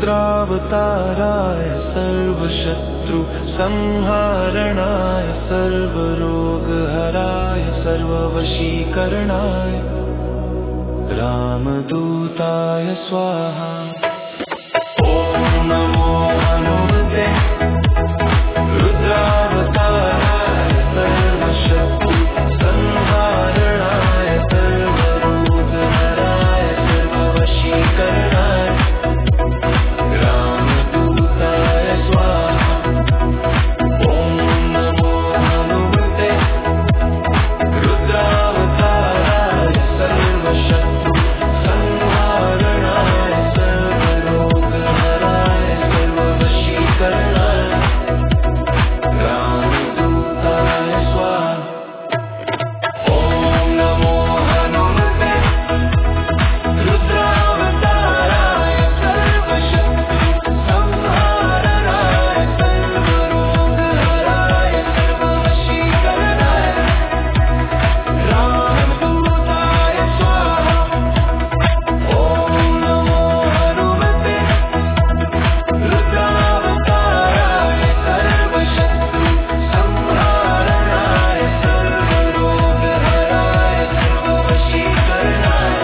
रुद्रावताराय सर्वशत्रु संहारणाय सर्वरोगहराय सर्ववशीकरणाय रामदूताय स्वाहा। ओम नमो हनुमते रुद्रावताराय सर्वशत्रु संहारणाय सर्वरोगहराय सर्ववशीकरणाय रामदूताय स्वाहा। ओम नमो हनुमते रुद्रावताराय सर्वशत्रु संहारणाय सर्वरोगहराय सर्ववशीकरणाय रामदूताय स्वाहा। ओम नमो हनुमते रुद्रावताराय सर्वशत्रु संहारणाय सर्वरोगहराय सर्ववशीकरणाय रामदूताय स्वाहा। ओम नमो हनुमते रुद्रावताराय सर्वशत्रु संहारणाय सर्वरोगहराय सर्ववशीकरणाय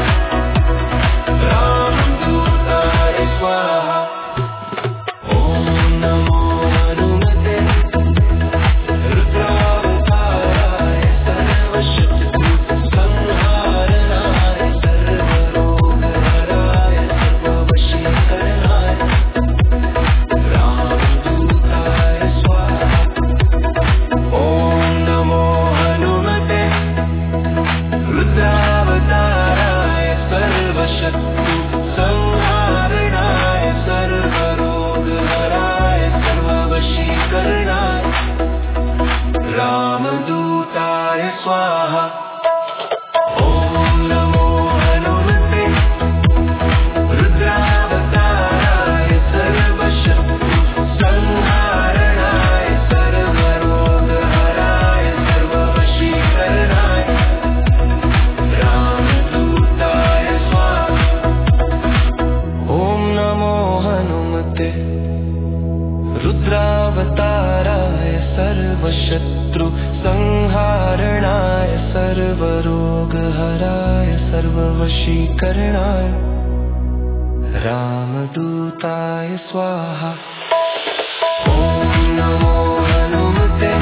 रामदूताय स्वाहा। ओम नमो हनुमते रुद्रावताराय सर्वशत्रु संहारणाय सर्वरोगहराय सर्ववशीकरणाय रामदूताय स्वाहा। ओम नमो हनुमते रुद्रावताराय सर्वशत्रु संहारणाय सर्वरोगहराय सर्ववशीकरणाय रामदूताय स्वाहा। ओम नमो हनुमते रुद्रावताराय सर्वशत्रु संहारणाय सर्वरोगहराय सर्ववशीकरणाय रामदूताय स्वाहा। ओम नमो हनुमते रुद्रावताराय सर्वशत्रु संहारणाय सर्वरोगहराय सर्ववशीकरणाय रामदूताय स्वाहा। ओम नमो हनुमते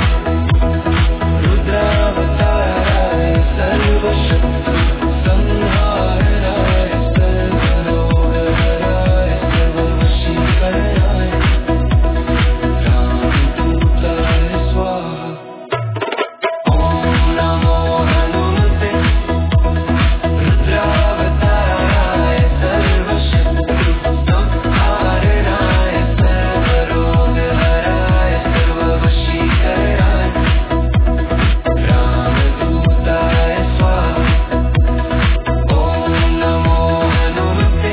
रुद्रावताराय सर्वशत्रु संहारणाय सर्वरोगहराय सर्ववशीकरणाय रामदूताय स्वाहा। ओम नमो हनुमते रुद्रावताराय सर्वशत्रु संहारणाय सर्वरोगहराय सर्ववशीकरणाय रामदूताय स्वाहा। ओम नमो हनुमते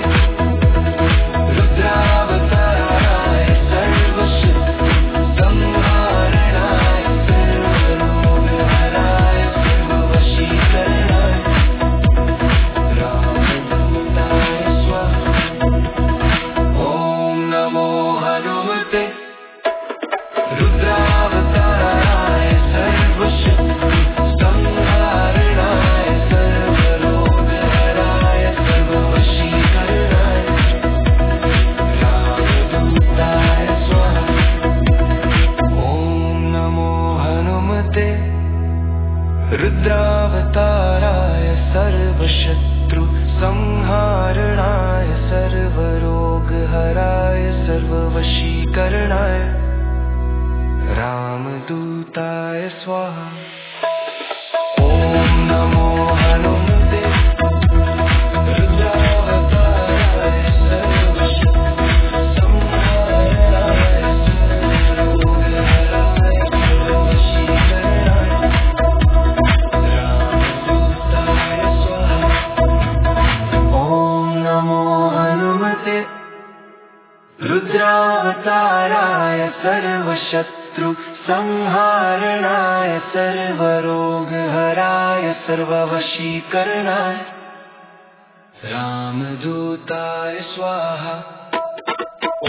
रुद्रावताराय सर्वशत्रु संहारणाय सर्वरोगहराय सर्ववशीकरणाय रामदूताय स्वाहा। ओम नमो हनुमते रुद्रावताराय सर्वशत्रु संहारणाय सर्वरोगहराय सर्ववशीकरणाय रामदूताय स्वाहा। ओम नमो हनुमते रुद्रावताराय सर्वशत्रु संहारणाय सर्वरोगहराय सर्ववशीकरणाय रामदूताय स्वाहा। ओम नमो हनुमते रुद्रावताराय सर्वशत्रु संहारणाय सर्वरोगहराय सर्ववशीकरणाय रामदूताय स्वाहा। ओम नमो हनुमते रुद्रावताराय सर्वशत्रु संहारणाय सर्वरोगहराय सर्ववशीकरणाय रामदूताय स्वाहा।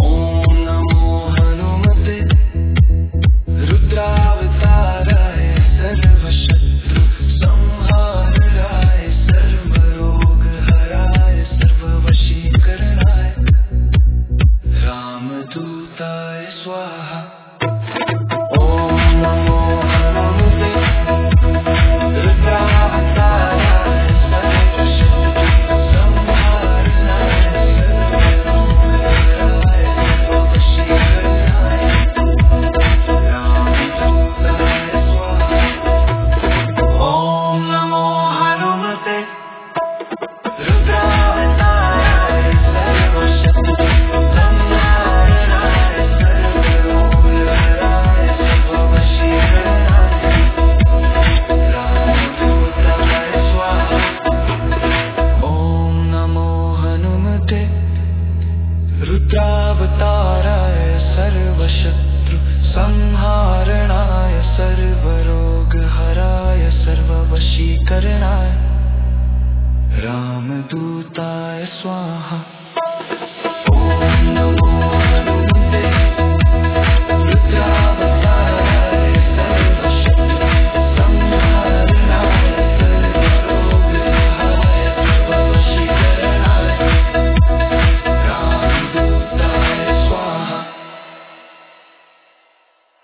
ताराय सर्वशत्रु संहारणाय सर्वरोगहराय सर्ववशीकरणाय रामदूताय स्वाहा।